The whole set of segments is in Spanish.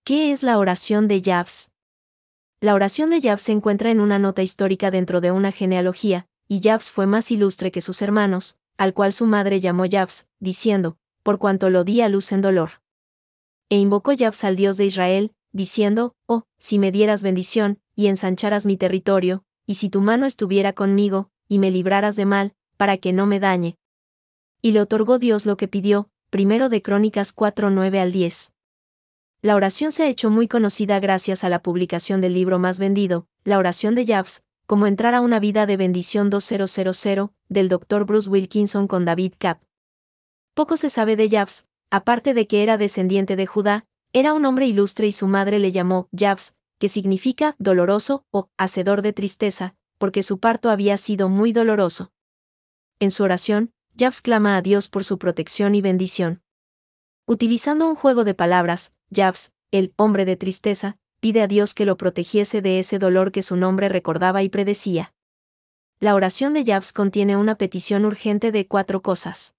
¿Qué es la oración de Jabes? La oración de Jabes se encuentra en una nota histórica dentro de una genealogía, y Jabes fue más ilustre que sus hermanos, al cual su madre llamó Jabes, diciendo, por cuanto lo di a luz en dolor. E invocó Jabes al Dios de Israel, diciendo, oh, si me dieras bendición, y ensancharas mi territorio, y si tu mano estuviera conmigo, y me libraras de mal, para que no me dañe. Y le otorgó Dios lo que pidió, 1 de Crónicas 4:9-10. La oración se ha hecho muy conocida gracias a la publicación del libro más vendido, La oración de Jabes, como entrar a una vida de bendición 2000, del Dr. Bruce Wilkinson con David Capp. Poco se sabe de Jabes, aparte de que era descendiente de Judá, era un hombre ilustre y su madre le llamó Jabes, que significa doloroso o hacedor de tristeza, porque su parto había sido muy doloroso. En su oración, Jabes clama a Dios por su protección y bendición. Utilizando un juego de palabras, Jabes, el hombre de tristeza, pide a Dios que lo protegiese de ese dolor que su nombre recordaba y predecía. La oración de Jabes contiene una petición urgente de 4 cosas.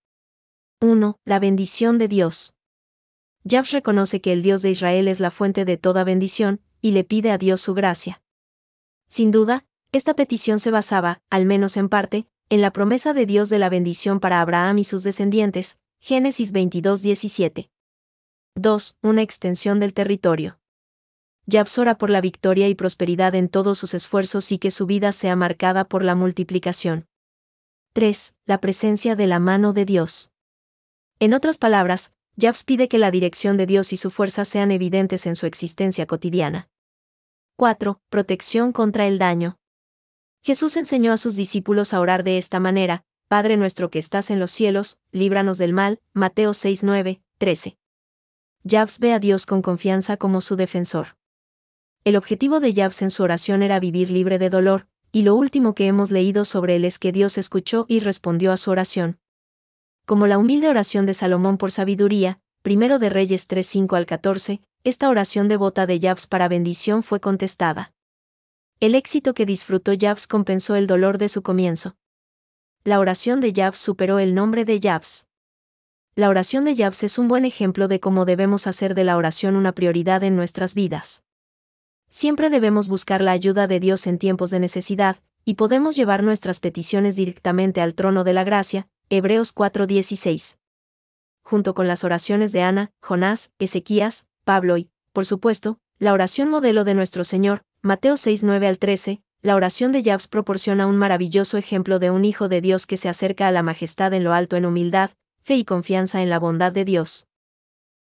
1. La bendición de Dios. Jabes reconoce que el Dios de Israel es la fuente de toda bendición, y le pide a Dios su gracia. Sin duda, esta petición se basaba, al menos en parte, en la promesa de Dios de la bendición para Abraham y sus descendientes, Génesis 22:17. 2. Una extensión del territorio. Jabes ora por la victoria y prosperidad en todos sus esfuerzos y que su vida sea marcada por la multiplicación. 3. La presencia de la mano de Dios. En otras palabras, Jabes pide que la dirección de Dios y su fuerza sean evidentes en su existencia cotidiana. 4. Protección contra el daño. Jesús enseñó a sus discípulos a orar de esta manera: Padre nuestro que estás en los cielos, líbranos del mal, Mateo 6:9-13. Jabes ve a Dios con confianza como su defensor. El objetivo de Jabes en su oración era vivir libre de dolor, y lo último que hemos leído sobre él es que Dios escuchó y respondió a su oración. Como la humilde oración de Salomón por sabiduría, 1 de Reyes 3:5-14, esta oración devota de Jabes para bendición fue contestada. El éxito que disfrutó Jabes compensó el dolor de su comienzo. La oración de Jabes superó el nombre de Jabes. La oración de Jabes es un buen ejemplo de cómo debemos hacer de la oración una prioridad en nuestras vidas. Siempre debemos buscar la ayuda de Dios en tiempos de necesidad, y podemos llevar nuestras peticiones directamente al trono de la gracia, Hebreos 4:16. Junto con las oraciones de Ana, Jonás, Ezequías, Pablo y, por supuesto, la oración modelo de nuestro Señor, Mateo 6:9-13, la oración de Jabes proporciona un maravilloso ejemplo de un hijo de Dios que se acerca a la majestad en lo alto en humildad, fe y confianza en la bondad de Dios.